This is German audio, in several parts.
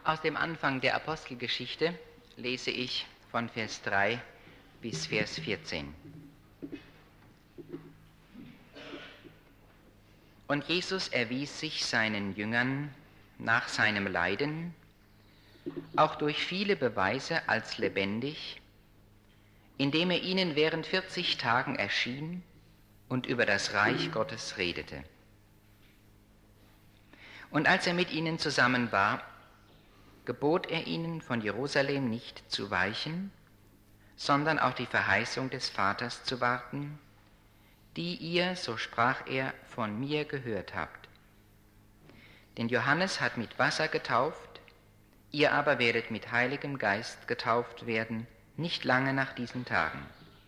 Aus dem Anfang der Apostelgeschichte lese ich von Vers 3 bis Vers 14. Und Jesus erwies sich seinen Jüngern nach seinem Leiden auch durch viele Beweise als lebendig, indem er ihnen während 40 Tagen erschien und über das Reich Gottes redete. Und als er mit ihnen zusammen war, gebot er ihnen, von Jerusalem nicht zu weichen, sondern auf die Verheißung des Vaters zu warten, die ihr, so sprach er, von mir gehört habt. Denn Johannes hat mit Wasser getauft, ihr aber werdet mit Heiligem Geist getauft werden, nicht lange nach diesen Tagen.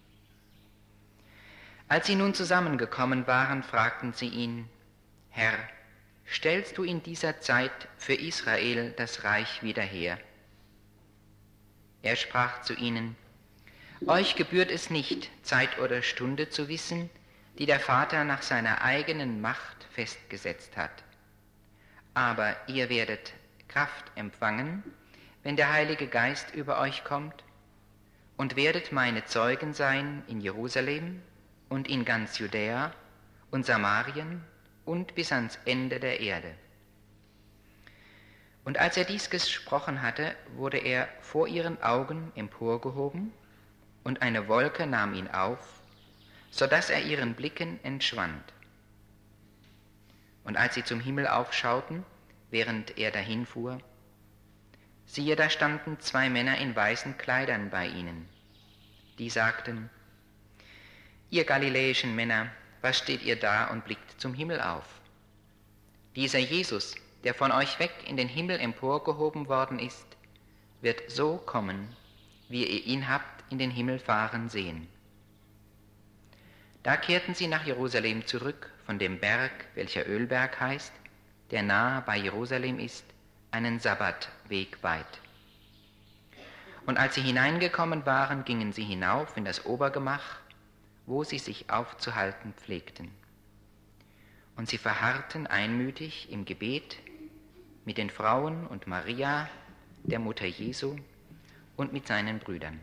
Als sie nun zusammengekommen waren, fragten sie ihn: Herr, stellst du in dieser Zeit für Israel das Reich wieder her? Er sprach zu ihnen: Euch gebührt es nicht, Zeit oder Stunde zu wissen, die der Vater nach seiner eigenen Macht festgesetzt hat. Aber ihr werdet Kraft empfangen, wenn der Heilige Geist über euch kommt, und werdet meine Zeugen sein in Jerusalem und in ganz Judäa und Samarien und bis ans Ende der Erde. Und als er dies gesprochen hatte, wurde er vor ihren Augen emporgehoben, und eine Wolke nahm ihn auf, so dass er ihren Blicken entschwand. Und als sie zum Himmel aufschauten, während er dahinfuhr, siehe, da standen 2 Männer in weißen Kleidern bei ihnen. Die sagten: Ihr galiläischen Männer, was steht ihr da und blickt zum Himmel auf? Dieser Jesus, der von euch weg in den Himmel emporgehoben worden ist, wird so kommen, wie ihr ihn habt in den Himmel fahren sehen. Da kehrten sie nach Jerusalem zurück von dem Berg, welcher Ölberg heißt, der nahe bei Jerusalem ist, einen Sabbatweg weit. Und als sie hineingekommen waren, gingen sie hinauf in das Obergemach, wo sie sich aufzuhalten pflegten. Und sie verharrten einmütig im Gebet mit den Frauen und Maria, der Mutter Jesu, und mit seinen Brüdern.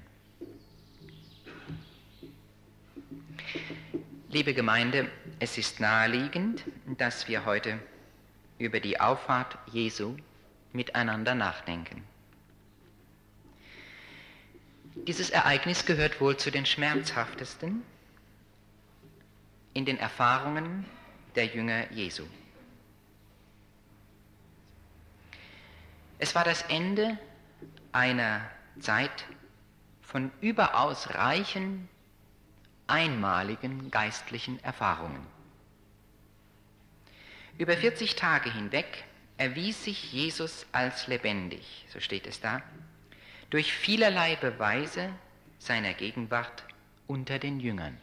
Liebe Gemeinde, es ist naheliegend, dass wir heute über die Auffahrt Jesu miteinander nachdenken. Dieses Ereignis gehört wohl zu den schmerzhaftesten in den Erfahrungen der Jünger Jesu. Es war das Ende einer Zeit von überaus reichen, einmaligen geistlichen Erfahrungen. Über 40 Tage hinweg erwies sich Jesus als lebendig, so steht es da, durch vielerlei Beweise seiner Gegenwart unter den Jüngern.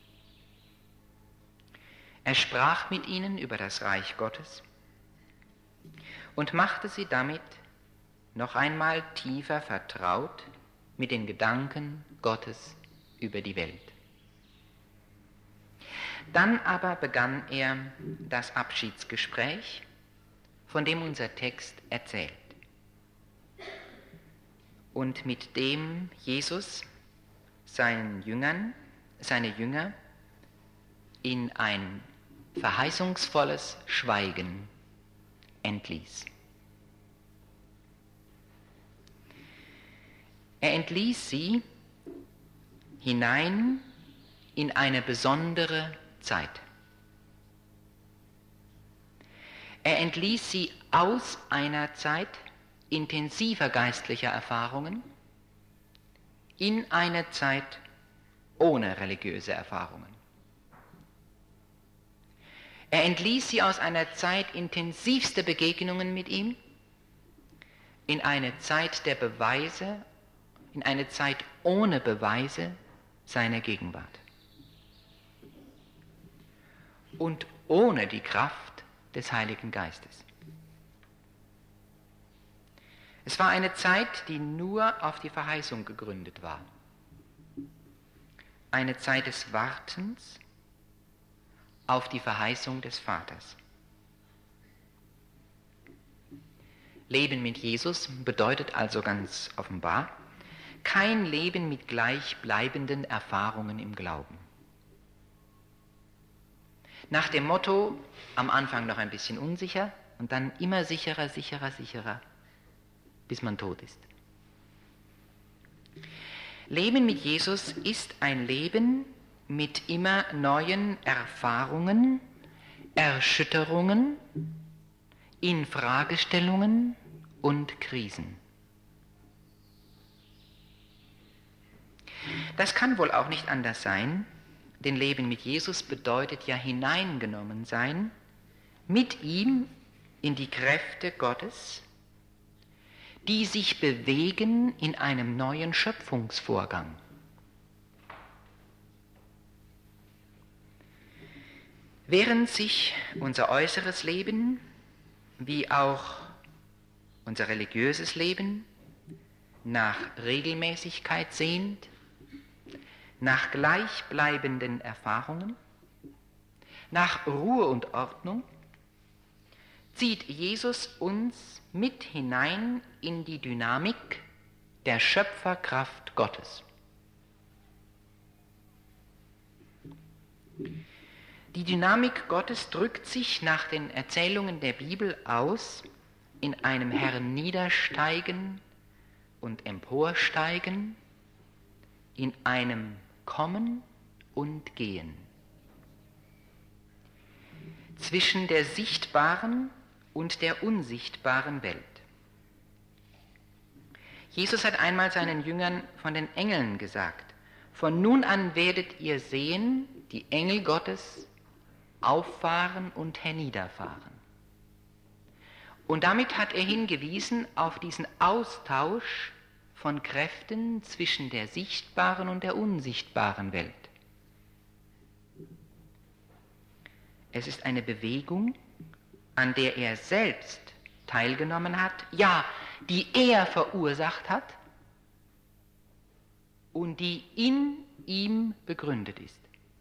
Er sprach mit ihnen über das Reich Gottes und machte sie damit noch einmal tiefer vertraut mit den Gedanken Gottes über die Welt. Dann aber begann er das Abschiedsgespräch, von dem unser Text erzählt und mit dem Jesus seine Jünger in ein verheißungsvolles Schweigen entließ. Er entließ sie hinein in eine besondere Zeit. Er entließ sie aus einer Zeit intensiver geistlicher Erfahrungen in eine Zeit ohne religiöse Erfahrungen. Er entließ sie aus einer Zeit intensivster Begegnungen mit ihm in eine Zeit der Beweise, in eine Zeit ohne Beweise seiner Gegenwart und ohne die Kraft des Heiligen Geistes. Es war eine Zeit, die nur auf die Verheißung gegründet war. Eine Zeit des Wartens auf die Verheißung des Vaters. Leben mit Jesus bedeutet also ganz offenbar kein Leben mit gleichbleibenden Erfahrungen im Glauben. Nach dem Motto, am Anfang noch ein bisschen unsicher und dann immer sicherer, sicherer, sicherer, bis man tot ist. Leben mit Jesus ist ein Leben mit immer neuen Erfahrungen, Erschütterungen, Infragestellungen und Krisen. Das kann wohl auch nicht anders sein, denn Leben mit Jesus bedeutet ja hineingenommen sein, mit ihm in die Kräfte Gottes, die sich bewegen in einem neuen Schöpfungsvorgang. Während sich unser äußeres Leben wie auch unser religiöses Leben nach Regelmäßigkeit sehnt, nach gleichbleibenden Erfahrungen, nach Ruhe und Ordnung, zieht Jesus uns mit hinein in die Dynamik der Schöpferkraft Gottes. Die Dynamik Gottes drückt sich nach den Erzählungen der Bibel aus in einem Herniedersteigen und Emporsteigen, in einem Kommen und Gehen. Zwischen der sichtbaren und der unsichtbaren Welt. Jesus hat einmal seinen Jüngern von den Engeln gesagt: Von nun an werdet ihr sehen, die Engel Gottes auffahren und herniederfahren. Und damit hat er hingewiesen auf diesen Austausch von Kräften zwischen der sichtbaren und der unsichtbaren Welt. Es ist eine Bewegung, an der er selbst teilgenommen hat, ja, die er verursacht hat und die in ihm begründet ist.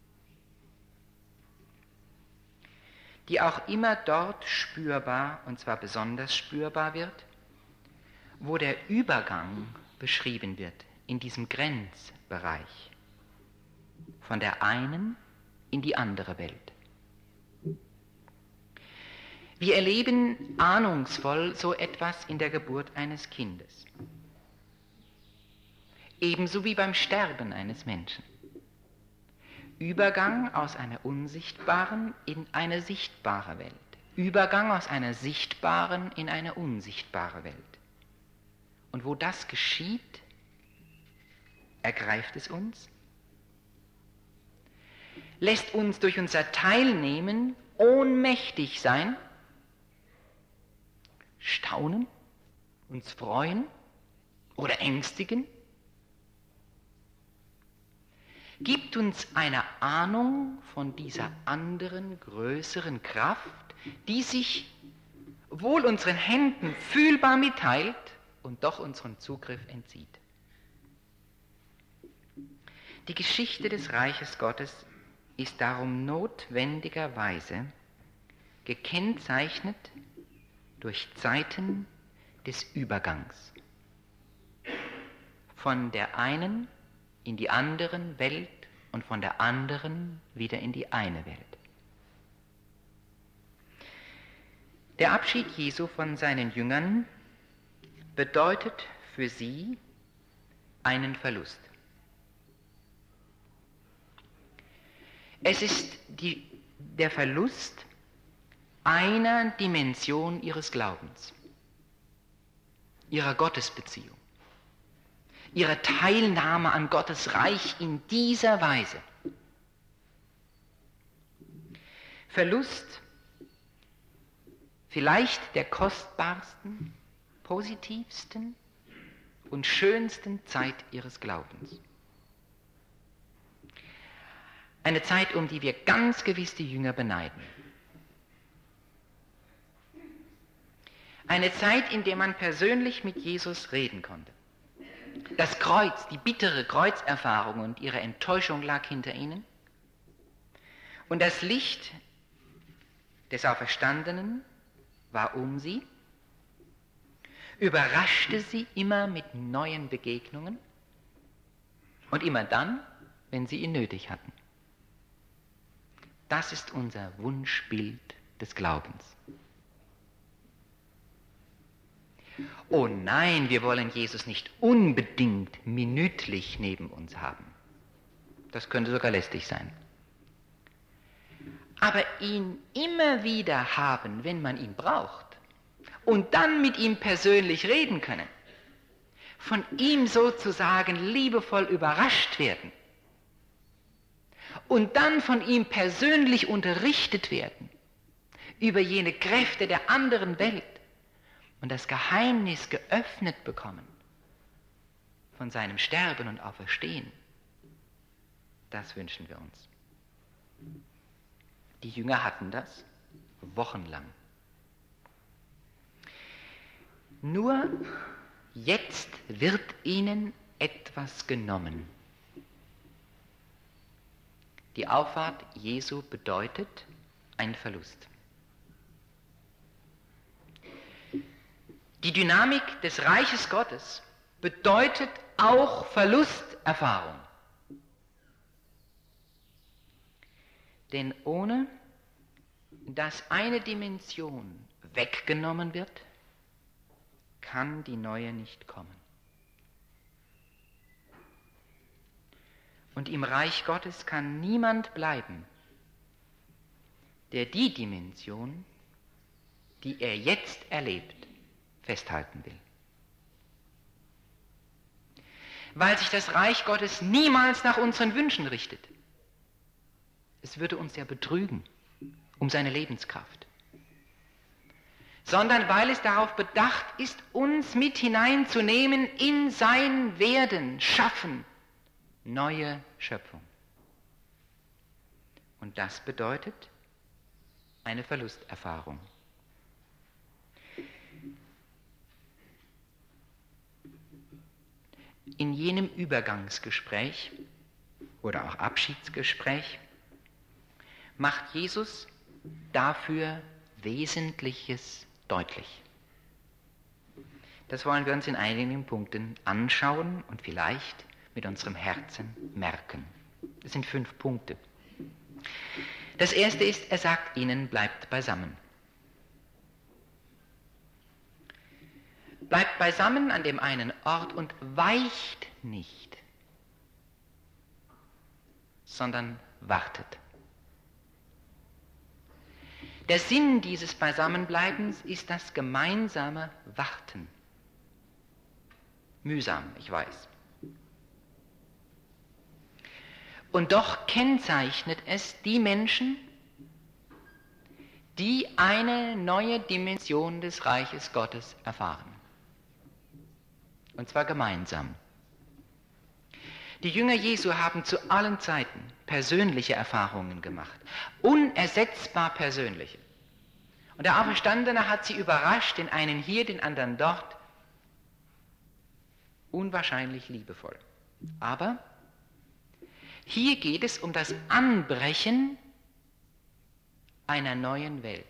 Die auch immer dort spürbar, und zwar besonders spürbar wird, wo der Übergang beschrieben wird, in diesem Grenzbereich, von der einen in die andere Welt. Wir erleben ahnungsvoll so etwas in der Geburt eines Kindes, ebenso wie beim Sterben eines Menschen. Übergang aus einer unsichtbaren in eine sichtbare Welt. Übergang aus einer sichtbaren in eine unsichtbare Welt. Und wo das geschieht, ergreift es uns, lässt uns durch unser Teilnehmen ohnmächtig sein, staunen, uns freuen oder ängstigen, gibt uns eine Ahnung von dieser anderen, größeren Kraft, die sich wohl unseren Händen fühlbar mitteilt und doch unserem Zugriff entzieht. Die Geschichte des Reiches Gottes ist darum notwendigerweise gekennzeichnet durch Zeiten des Übergangs von der einen in die anderen Welt und von der anderen wieder in die eine Welt. Der Abschied Jesu von seinen Jüngern bedeutet für sie einen Verlust. Es ist der Verlust einer Dimension ihres Glaubens, ihrer Gottesbeziehung, ihrer Teilnahme an Gottes Reich in dieser Weise. Verlust vielleicht der kostbarsten, positivsten und schönsten Zeit ihres Glaubens. Eine Zeit, um die wir ganz gewiss die Jünger beneiden. Eine Zeit, in der man persönlich mit Jesus reden konnte. Das Kreuz, die bittere Kreuzerfahrung und ihre Enttäuschung lag hinter ihnen. Und das Licht des Auferstandenen war um sie. überraschte sie immer mit neuen Begegnungen und immer dann, wenn sie ihn nötig hatten. Das ist unser Wunschbild des Glaubens. Oh nein, wir wollen Jesus nicht unbedingt minütlich neben uns haben. Das könnte sogar lästig sein. Aber ihn immer wieder haben, wenn man ihn braucht, und dann mit ihm persönlich reden können, von ihm sozusagen liebevoll überrascht werden und dann von ihm persönlich unterrichtet werden über jene Kräfte der anderen Welt und das Geheimnis geöffnet bekommen von seinem Sterben und Auferstehen. Das wünschen wir uns. Die Jünger hatten das wochenlang. Nur jetzt wird ihnen etwas genommen. Die Auffahrt Jesu bedeutet einen Verlust. Die Dynamik des Reiches Gottes bedeutet auch Verlusterfahrung. Denn ohne dass eine Dimension weggenommen wird, kann die neue nicht kommen. Und im Reich Gottes kann niemand bleiben, der die Dimension, die er jetzt erlebt, festhalten will. Weil sich das Reich Gottes niemals nach unseren Wünschen richtet. Es würde uns ja betrügen um seine Lebenskraft. Sondern weil es darauf bedacht ist, uns mit hineinzunehmen in sein Werden, Schaffen, neue Schöpfung. Und das bedeutet eine Verlusterfahrung. In jenem Übergangsgespräch oder auch Abschiedsgespräch macht Jesus dafür Wesentliches deutlich. Das wollen wir uns in einigen Punkten anschauen und vielleicht mit unserem Herzen merken. Das sind 5 Punkte. Das erste ist, er sagt ihnen, bleibt beisammen. Bleibt beisammen an dem einen Ort und weicht nicht, sondern wartet. Der Sinn dieses Beisammenbleibens ist das gemeinsame Warten. Mühsam, ich weiß. Und doch kennzeichnet es die Menschen, die eine neue Dimension des Reiches Gottes erfahren. Und zwar gemeinsam. Die Jünger Jesu haben zu allen Zeiten persönliche Erfahrungen gemacht, unersetzbar persönliche. Und der Auferstandene hat sie überrascht, den einen hier, den anderen dort, unwahrscheinlich liebevoll. Aber hier geht es um das Anbrechen einer neuen Welt.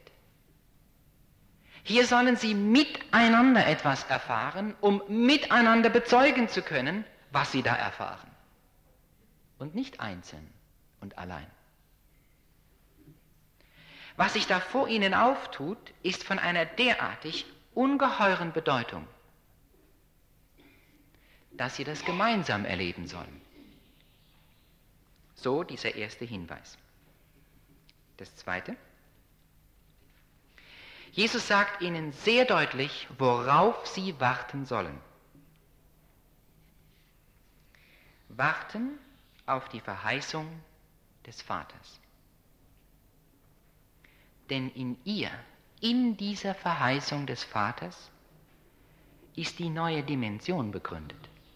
Hier sollen sie miteinander etwas erfahren, um miteinander bezeugen zu können, was sie da erfahren. Und nicht einzeln und allein. Was sich da vor ihnen auftut, ist von einer derartig ungeheuren Bedeutung, dass sie das gemeinsam erleben sollen. So dieser erste Hinweis. Das zweite. Jesus sagt ihnen sehr deutlich, worauf sie warten sollen. Warten auf die Verheißung des Vaters. Denn in ihr, in dieser Verheißung des Vaters, ist die neue Dimension begründet.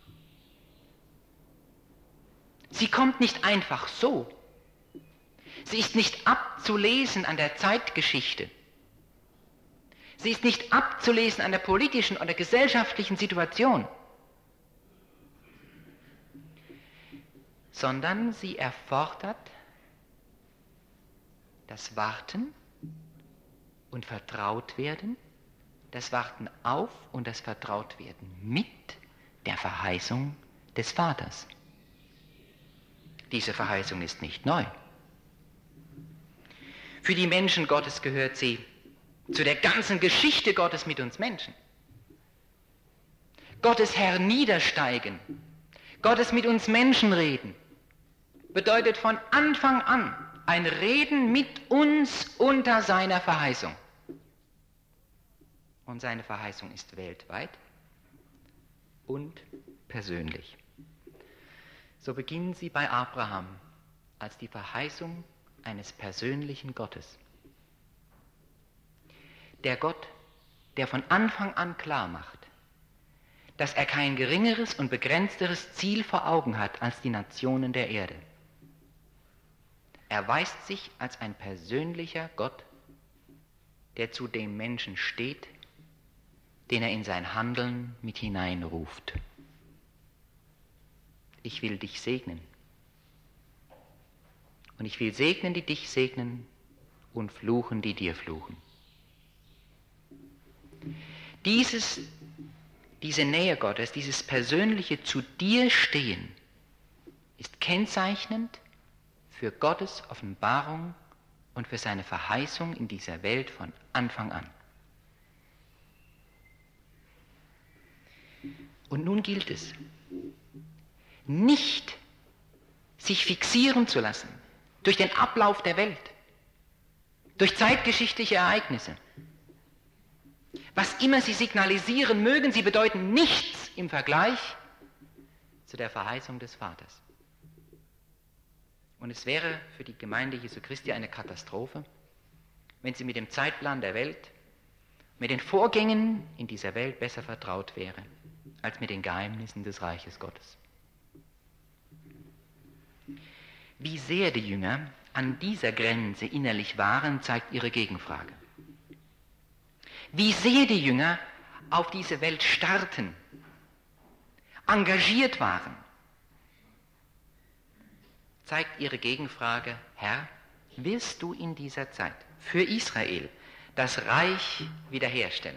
Sie kommt nicht einfach so. Sie ist nicht abzulesen an der Zeitgeschichte. Sie ist nicht abzulesen an der politischen oder gesellschaftlichen Situation, sondern sie erfordert das Warten und Vertrautwerden das Warten auf und das Vertrautwerden mit der Verheißung des Vaters. Diese Verheißung ist nicht neu. Für die Menschen Gottes gehört sie zu der ganzen Geschichte Gottes mit uns Menschen. Gottes Herniedersteigen, Gottes mit uns Menschen reden, bedeutet von Anfang an ein Reden mit uns unter seiner Verheißung. Und seine Verheißung ist weltweit und persönlich. So beginnen sie bei Abraham als die Verheißung eines persönlichen Gottes. Der Gott, der von Anfang an klar macht, dass er kein geringeres und begrenzteres Ziel vor Augen hat als die Nationen der Erde. Er erweist sich als ein persönlicher Gott, der zu dem Menschen steht, den er in sein Handeln mit hineinruft. Ich will dich segnen. Und ich will segnen, die dich segnen, und fluchen, die dir fluchen. Diese Nähe Gottes, dieses persönliche zu dir stehen, ist kennzeichnend für Gottes Offenbarung und für seine Verheißung in dieser Welt von Anfang an. Und nun gilt es, nicht sich fixieren zu lassen durch den Ablauf der Welt, durch zeitgeschichtliche Ereignisse. Was immer sie signalisieren mögen, sie bedeuten nichts im Vergleich zu der Verheißung des Vaters. Und es wäre für die Gemeinde Jesu Christi eine Katastrophe, wenn sie mit dem Zeitplan der Welt, mit den Vorgängen in dieser Welt besser vertraut wäre, als mit den Geheimnissen des Reiches Gottes. Wie sehr die Jünger an dieser Grenze innerlich waren, zeigt ihre Gegenfrage. Wie sehr die Jünger auf diese Welt starrten, engagiert waren, zeigt ihre Gegenfrage: Herr, willst du in dieser Zeit für Israel das Reich wiederherstellen?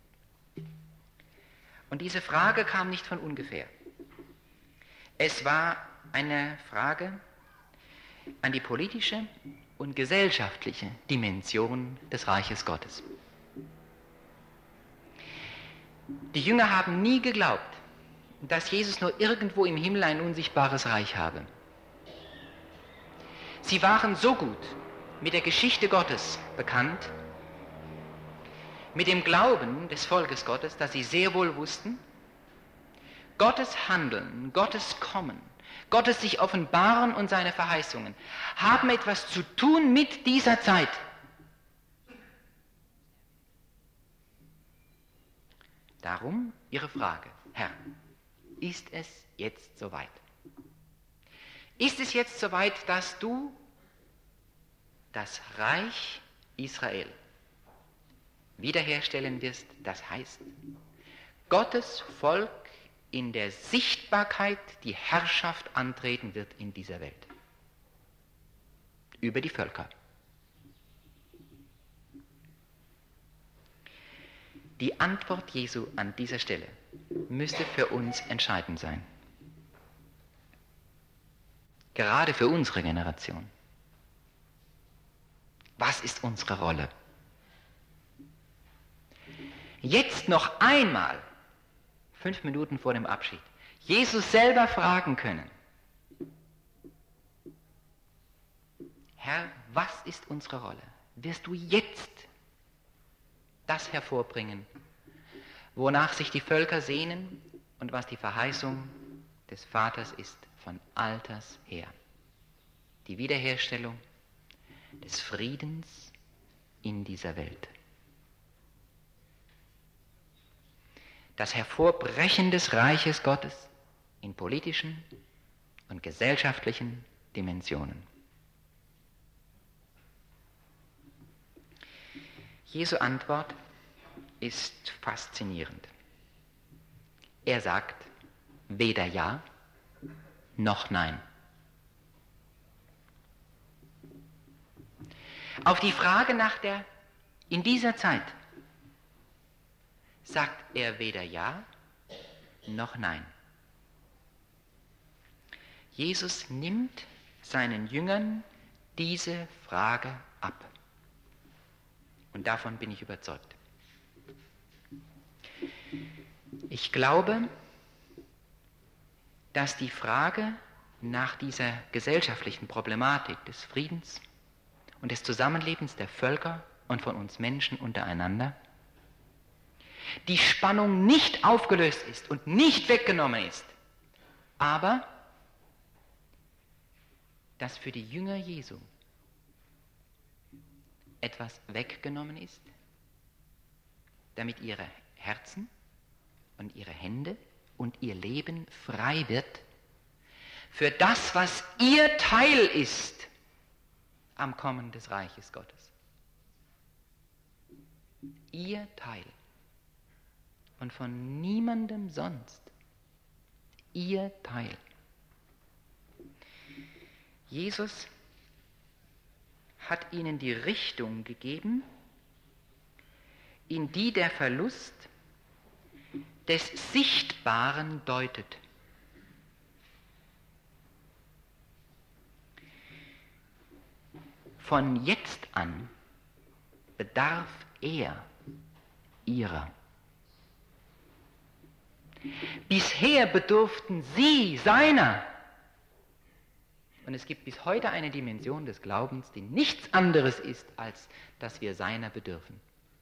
Und diese Frage kam nicht von ungefähr. Es war eine Frage an die politische und gesellschaftliche Dimension des Reiches Gottes. Die Jünger haben nie geglaubt, dass Jesus nur irgendwo im Himmel ein unsichtbares Reich habe. Sie waren so gut mit der Geschichte Gottes bekannt, mit dem Glauben des Volkes Gottes, dass sie sehr wohl wussten, Gottes Handeln, Gottes Kommen, Gottes sich offenbaren und seine Verheißungen haben etwas zu tun mit dieser Zeit. Darum ihre Frage: Herr, ist es jetzt soweit? Ist es jetzt soweit, dass du das Reich Israel wiederherstellen wirst? Das heißt, Gottes Volk in der Sichtbarkeit die Herrschaft antreten wird in dieser Welt. Über die Völker. Die Antwort Jesu an dieser Stelle müsste für uns entscheidend sein. Gerade für unsere Generation. Was ist unsere Rolle? Jetzt noch einmal, 5 Minuten vor dem Abschied, Jesus selber fragen können: Herr, was ist unsere Rolle? Wirst du jetzt das hervorbringen, wonach sich die Völker sehnen und was die Verheißung des Vaters ist von alters her? Die Wiederherstellung des Friedens in dieser Welt. Das Hervorbrechen des Reiches Gottes in politischen und gesellschaftlichen Dimensionen. Jesu Antwort ist faszinierend. Er sagt weder Ja noch Nein. Auf die Frage nach der in dieser Zeit sagt er weder ja noch nein. Jesus nimmt seinen Jüngern diese Frage ab. Und davon bin ich überzeugt. Ich glaube, dass die Frage nach dieser gesellschaftlichen Problematik des Friedens und des Zusammenlebens der Völker und von uns Menschen untereinander die Spannung nicht aufgelöst ist und nicht weggenommen ist, aber dass für die Jünger Jesu etwas weggenommen ist, damit ihre Herzen und ihre Hände und ihr Leben frei wird für das, was ihr Teil ist am Kommen des Reiches Gottes. Ihr Teil und von niemandem sonst. Ihr Teil. Jesus hat ihnen die Richtung gegeben, in die der Verlust des Sichtbaren deutet. Von jetzt an bedarf er ihrer. Bisher bedurften sie seiner. Und es gibt bis heute eine Dimension des Glaubens, die nichts anderes ist, als dass wir seiner bedürfen.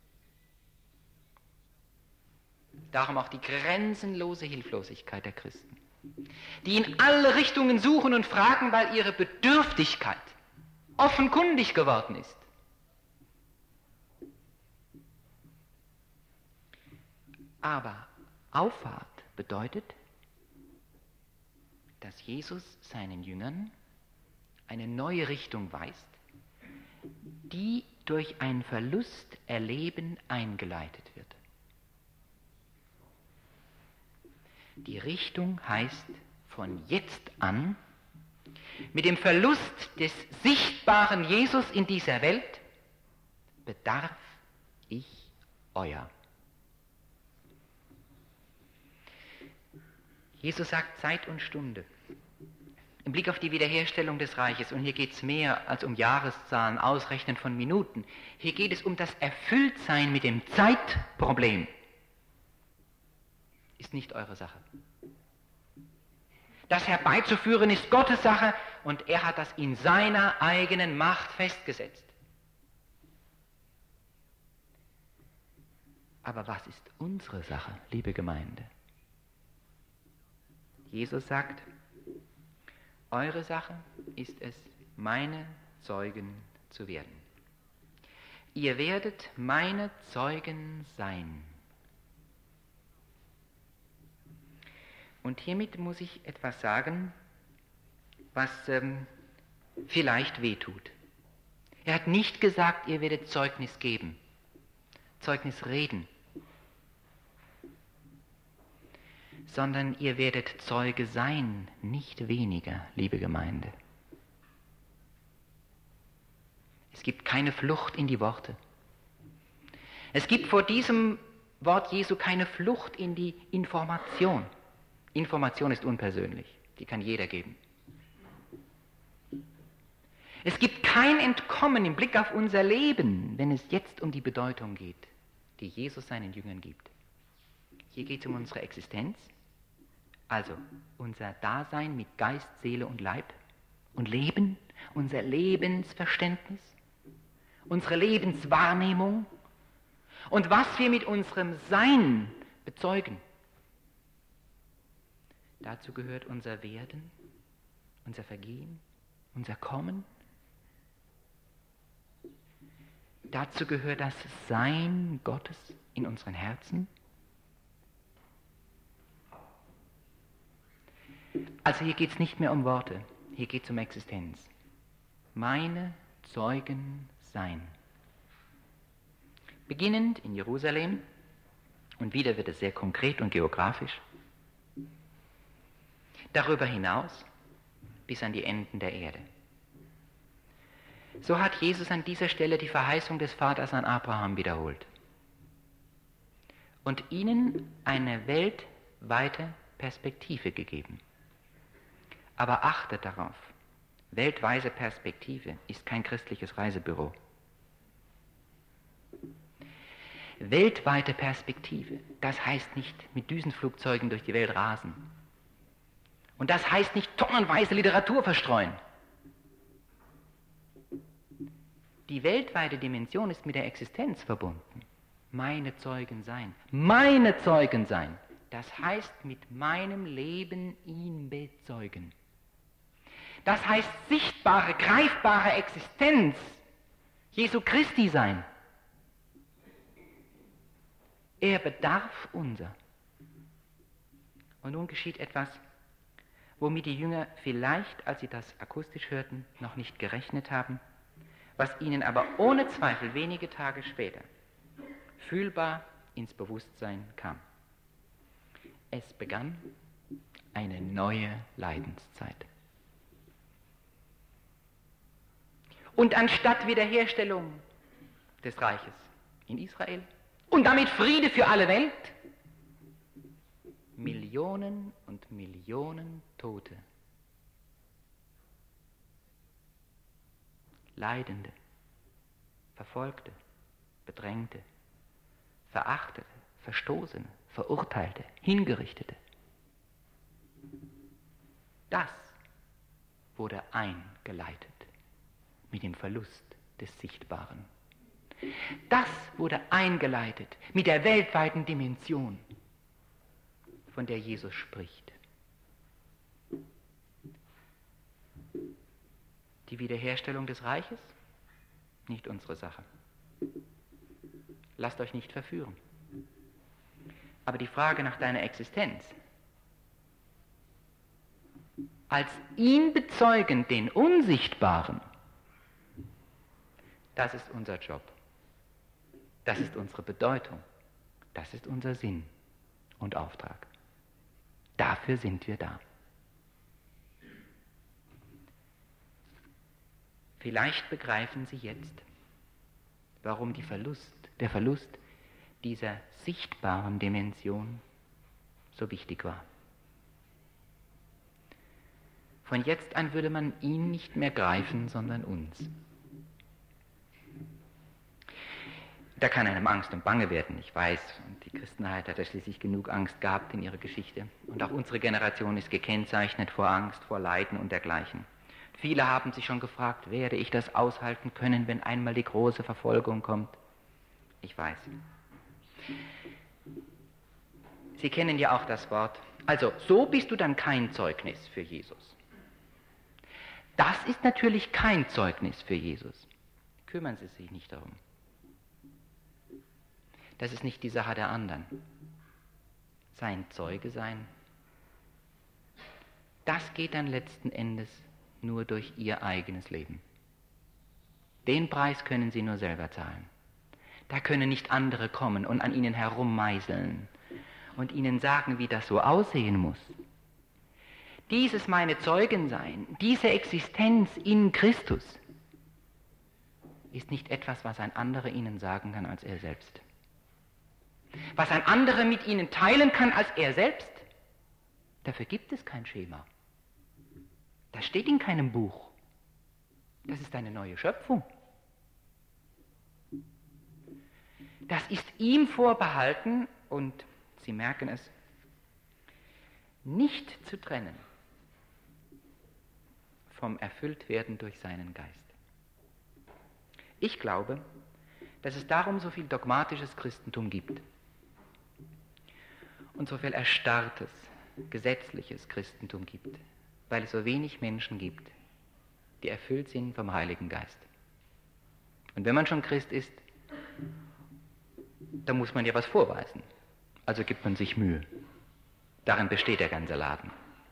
Darum auch die grenzenlose Hilflosigkeit der Christen, die in alle Richtungen suchen und fragen, weil ihre Bedürftigkeit offenkundig geworden ist. Aber Auffahrt bedeutet, dass Jesus seinen Jüngern eine neue Richtung weist, die durch ein Verlusterleben eingeleitet wird. Die Richtung heißt von jetzt an, mit dem Verlust des sichtbaren Jesus in dieser Welt bedarf ich euer. Jesus sagt Zeit und Stunde. Im Blick auf die Wiederherstellung des Reiches, und hier geht es mehr als um Jahreszahlen, Ausrechnen von Minuten. Hier geht es um das Erfülltsein mit dem Zeitproblem. Ist nicht eure Sache. Das herbeizuführen ist Gottes Sache und er hat das in seiner eigenen Macht festgesetzt. Aber was ist unsere Sache, liebe Gemeinde? Jesus sagt, eure Sache ist es, meine Zeugen zu werden. Ihr werdet meine Zeugen sein. Und hiermit muss ich etwas sagen, was vielleicht wehtut. Er hat nicht gesagt, ihr werdet Zeugnis geben, Zeugnis reden, sondern ihr werdet Zeuge sein, nicht weniger, liebe Gemeinde. Es gibt keine Flucht in die Worte. Es gibt vor diesem Wort Jesu keine Flucht in die Information. Information ist unpersönlich, die kann jeder geben. Es gibt kein Entkommen im Blick auf unser Leben, wenn es jetzt um die Bedeutung geht, die Jesus seinen Jüngern gibt. Hier geht es um unsere Existenz, also unser Dasein mit Geist, Seele und Leib und Leben, unser Lebensverständnis, unsere Lebenswahrnehmung und was wir mit unserem Sein bezeugen. Dazu gehört unser Werden, unser Vergehen, unser Kommen. Dazu gehört das Sein Gottes in unseren Herzen. Also hier geht es nicht mehr um Worte, hier geht es um Existenz. Meine Zeugen sein. Beginnend in Jerusalem, und wieder wird es sehr konkret und geografisch, darüber hinaus bis an die Enden der Erde. So hat Jesus an dieser Stelle die Verheißung des Vaters an Abraham wiederholt. und ihnen eine weltweite Perspektive gegeben. Aber achtet darauf, weltweite Perspektive ist kein christliches Reisebüro. Weltweite Perspektive, das heißt nicht mit Düsenflugzeugen durch die Welt rasen. Und das heißt nicht tonnenweise Literatur verstreuen. Die weltweite Dimension ist mit der Existenz verbunden. Meine Zeugen sein. Meine Zeugen sein. Das heißt mit meinem Leben ihn bezeugen. Das heißt sichtbare, greifbare Existenz Jesu Christi sein. Er bedarf unser. Und nun geschieht etwas, womit die Jünger vielleicht, als sie das akustisch hörten, noch nicht gerechnet haben, was ihnen aber ohne Zweifel wenige Tage später fühlbar ins Bewusstsein kam. Es begann eine neue Leidenszeit. Und anstatt Wiederherstellung des Reiches in Israel und damit Friede für alle Welt, Millionen und Millionen Tote, Leidende, Verfolgte, Bedrängte, Verachtete, Verstoßene, Verurteilte, Hingerichtete. Das wurde eingeleitet mit dem Verlust des Sichtbaren. Das wurde eingeleitet mit der weltweiten Dimension, von der Jesus spricht. Die Wiederherstellung des Reiches? Nicht unsere Sache. Lasst euch nicht verführen. Aber die Frage nach deiner Existenz, als ihn bezeugen, den Unsichtbaren, das ist unser Job. Das ist unsere Bedeutung. Das ist unser Sinn und Auftrag. Dafür sind wir da. Vielleicht begreifen Sie jetzt, warum der Verlust dieser sichtbaren Dimension so wichtig war. Von jetzt an würde man ihn nicht mehr greifen, sondern uns. Da kann einem Angst und Bange werden, ich weiß. Und die Christenheit hat ja schließlich genug Angst gehabt in ihrer Geschichte. Und auch unsere Generation ist gekennzeichnet vor Angst, vor Leiden und dergleichen. Viele haben sich schon gefragt, werde ich das aushalten können, wenn einmal die große Verfolgung kommt? Ich weiß. Sie kennen ja auch das Wort. Also, so bist du dann kein Zeugnis für Jesus. Das ist natürlich kein Zeugnis für Jesus. Kümmern Sie sich nicht darum. Das ist nicht die Sache der anderen. Sein Zeuge sein, das geht dann letzten Endes nur durch ihr eigenes Leben. Den Preis können sie nur selber zahlen. Da können nicht andere kommen und an ihnen herummeißeln und ihnen sagen, wie das so aussehen muss. Dieses meine Zeugen sein, diese Existenz in Christus ist nicht etwas, was ein anderer ihnen sagen kann als er selbst. Was ein anderer mit ihnen teilen kann als er selbst, dafür gibt es kein Schema. Das steht in keinem Buch. Das ist eine neue Schöpfung. Das ist ihm vorbehalten und, Sie merken es, nicht zu trennen vom Erfülltwerden durch seinen Geist. Ich glaube, dass es darum so viel dogmatisches Christentum gibt und so viel erstarrtes, gesetzliches Christentum gibt, weil es so wenig Menschen gibt, die erfüllt sind vom Heiligen Geist. Und wenn man schon Christ ist, dann muss man ja was vorweisen. Also gibt man sich Mühe. Darin besteht der ganze Laden.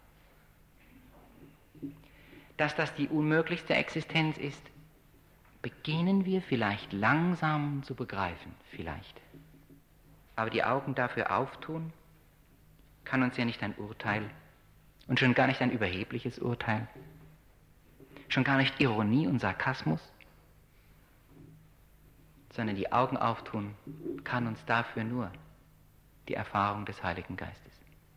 Dass das die unmöglichste Existenz ist, beginnen wir vielleicht langsam zu begreifen, vielleicht. Aber die Augen dafür auftun, kann uns ja nicht ein Urteil und schon gar nicht ein überhebliches Urteil, schon gar nicht Ironie und Sarkasmus, sondern die Augen auftun kann uns dafür nur die Erfahrung des Heiligen Geistes.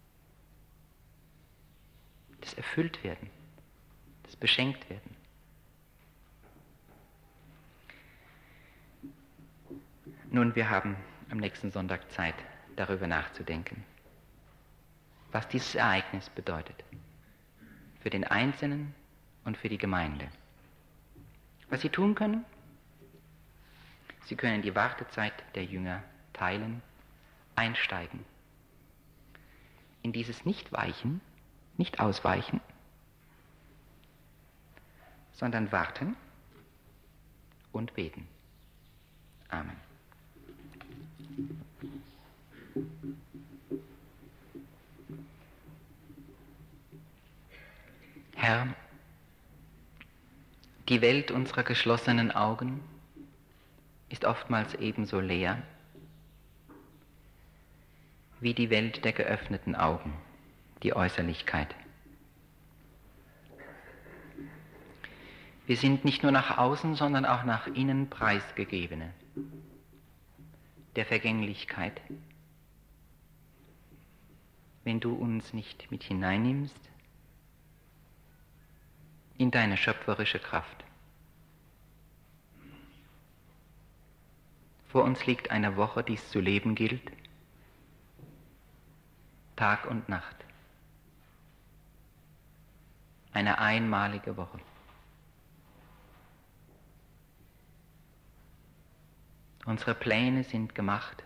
Das Erfülltwerden, das Beschenktwerden. Nun, wir haben am nächsten Sonntag Zeit, darüber nachzudenken, was dieses Ereignis bedeutet. Für den Einzelnen und für die Gemeinde. Was Sie tun können? Sie können die Wartezeit der Jünger teilen, einsteigen. In dieses Nicht-Weichen, nicht ausweichen, sondern warten und beten. Amen. Herr, die Welt unserer geschlossenen Augen ist oftmals ebenso leer wie die Welt der geöffneten Augen, die Äußerlichkeit. Wir sind nicht nur nach außen, sondern auch nach innen Preisgegebene der Vergänglichkeit. Wenn du uns nicht mit hineinnimmst in deine schöpferische Kraft. Vor uns liegt eine Woche, die es zu leben gilt, Tag und Nacht. Eine einmalige Woche. Unsere Pläne sind gemacht.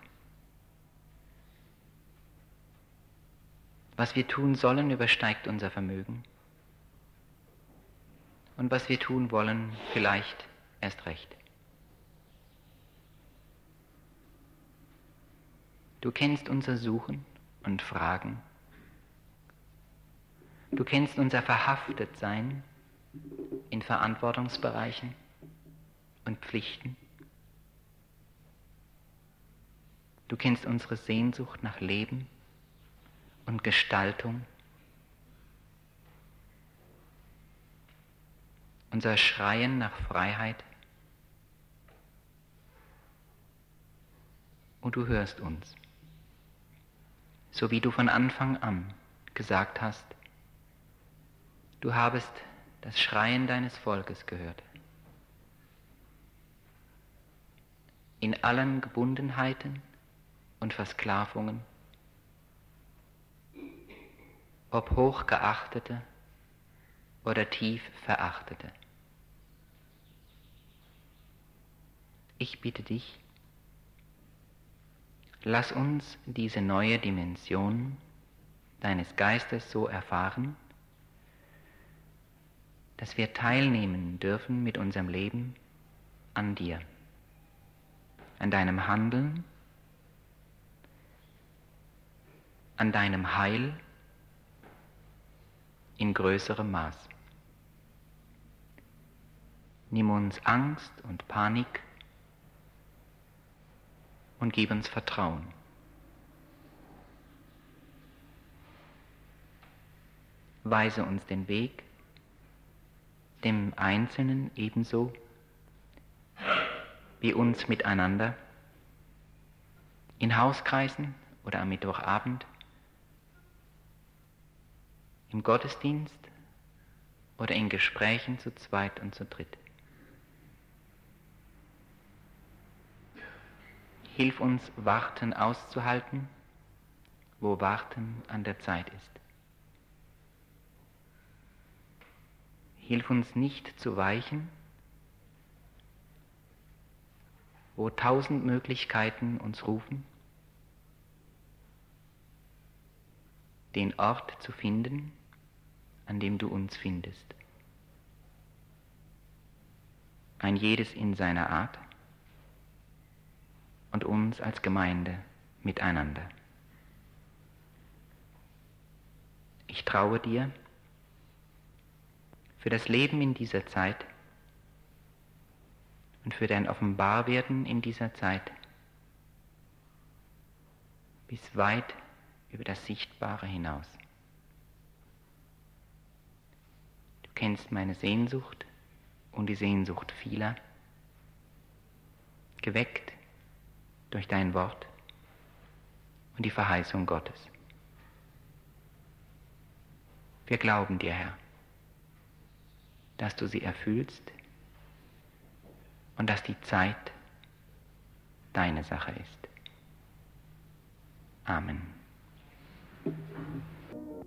Was wir tun sollen, übersteigt unser Vermögen. Und was wir tun wollen, vielleicht erst recht. Du kennst unser Suchen und Fragen. Du kennst unser Verhaftetsein in Verantwortungsbereichen und Pflichten. Du kennst unsere Sehnsucht nach Leben und Gestaltung. Unser Schreien nach Freiheit. Und du hörst uns, so wie du von Anfang an gesagt hast, du habest das Schreien deines Volkes gehört. In allen Gebundenheiten und Versklavungen, ob hochgeachtete oder tief verachtete. Ich bitte dich, lass uns diese neue Dimension deines Geistes so erfahren, dass wir teilnehmen dürfen mit unserem Leben an dir, an deinem Handeln, an deinem Heil in größerem Maß. Nimm uns Angst und Panik und gib uns Vertrauen. Weise uns den Weg, dem Einzelnen ebenso wie uns miteinander, in Hauskreisen oder am Mittwochabend, im Gottesdienst oder in Gesprächen zu zweit und zu dritt. Hilf uns, Warten auszuhalten, wo Warten an der Zeit ist. Hilf uns nicht zu weichen, wo 1000 Möglichkeiten uns rufen, den Ort zu finden, an dem du uns findest. Ein jedes in seiner Art und uns als Gemeinde miteinander. Ich traue dir für das Leben in dieser Zeit und für dein Offenbarwerden in dieser Zeit bis weit über das Sichtbare hinaus. Du kennst meine Sehnsucht und die Sehnsucht vieler, geweckt durch dein Wort und die Verheißung Gottes. Wir glauben dir, Herr, dass du sie erfüllst und dass die Zeit deine Sache ist. Amen.